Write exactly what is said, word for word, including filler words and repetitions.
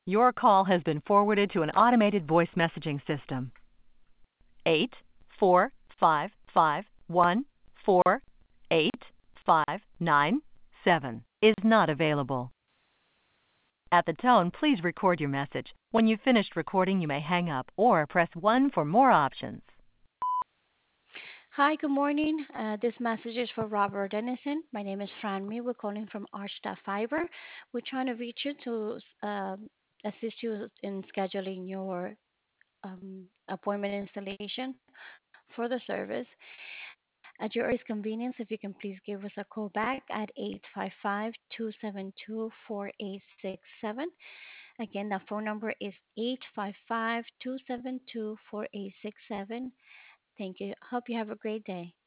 Your call has been forwarded to an automated voice messaging system. Eight four five five one four eight five nine seven is not available. At the tone, please record your message. When you've finished recording, you may hang up or press one for more options. Hi, good morning. Uh, this message is for Robert Dennison. My name is Franmi. We're calling from Arch Fiber. We're trying to reach you to um assist you in scheduling your um, appointment installation for the service. At your earliest convenience, if you can please give us a call back at eight five five, two seven two, four eight six seven. Again, that phone number is eight five five, two seven two, four eight six seven. Thank you. Hope you have a great day.